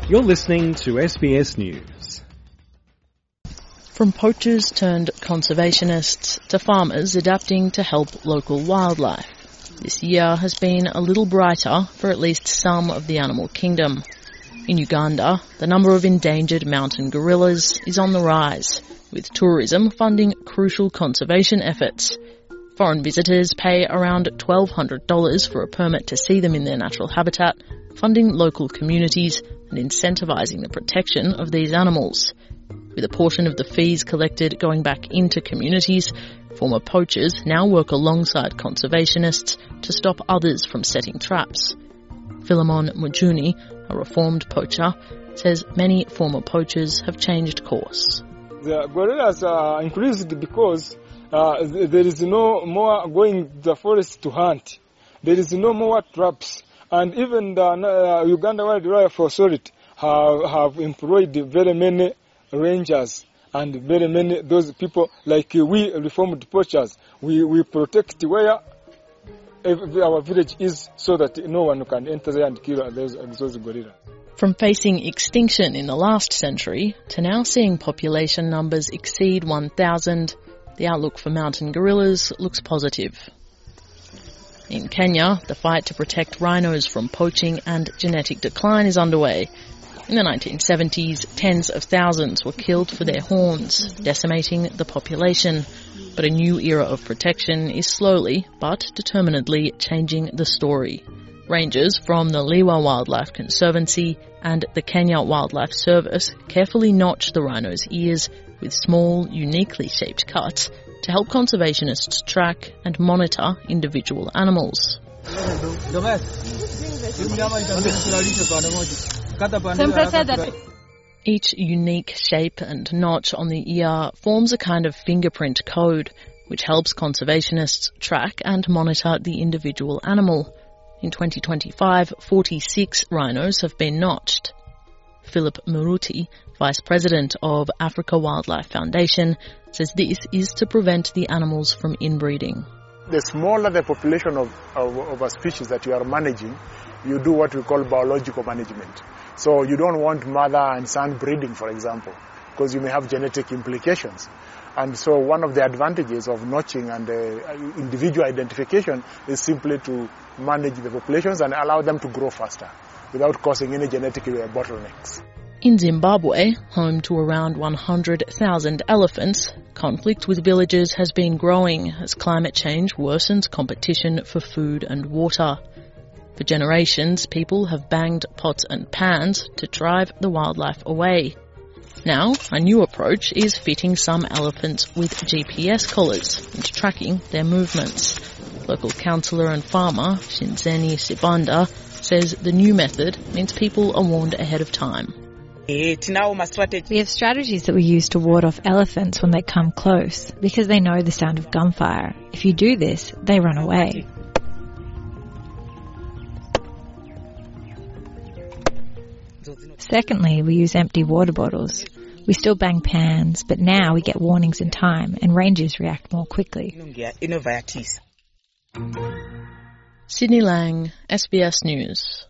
You're listening to SBS News. From poachers turned conservationists to farmers adapting to help local wildlife, this year has been a little brighter for at least some of the animal kingdom. In Uganda, the number of endangered mountain gorillas is on the rise, with tourism funding crucial conservation efforts. Foreign visitors pay around $1,200 for a permit to see them in their natural habitat, funding local communities and incentivising the protection of these animals. With a portion of the fees collected going back into communities, former poachers now work alongside conservationists to stop others from setting traps. Philemon Mujuni, a reformed poacher, says many former poachers have changed course. The gorillas are increased because there is no more going to the forest to hunt. There is no more traps. And even the Uganda Wildlife Authority have employed very many rangers and very many those people like we reformed poachers. We protect where our village is so that no one can enter there and kill those gorillas. From facing extinction in the last century to now seeing population numbers exceed 1,000, the outlook for mountain gorillas looks positive. In Kenya, the fight to protect rhinos from poaching and genetic decline is underway. In the 1970s, tens of thousands were killed for their horns, decimating the population. But a new era of protection is slowly but determinedly changing the story. Rangers from the Liwa Wildlife Conservancy and the Kenya Wildlife Service carefully notch the rhino's ears with small, uniquely shaped cuts to help conservationists track and monitor individual animals. Each unique shape and notch on the ear forms a kind of fingerprint code, which helps conservationists track and monitor the individual animal. In 2025, 46 rhinos have been notched. Philip Muruti, Vice President of Africa Wildlife Foundation, says this is to prevent the animals from inbreeding. The smaller the population of a species that you are managing, you do what we call biological management. So you don't want mother and son breeding, for example, because you may have genetic implications. And so one of the advantages of notching and individual identification is simply to manage the populations and allow them to grow faster without causing any genetic bottlenecks. In Zimbabwe, home to around 100,000 elephants, conflict with villagers has been growing as climate change worsens competition for food and water. For generations, people have banged pots and pans to drive the wildlife away. Now, a new approach is fitting some elephants with GPS collars and tracking their movements. Local councillor and farmer Shinzeni Sibanda says the new method means people are warned ahead of time. We have strategies that we use to ward off elephants when they come close because they know the sound of gunfire. If you do this, they run away. Secondly, we use empty water bottles. We still bang pans, but now we get warnings in time and rangers react more quickly. Sydney Lang, SBS News.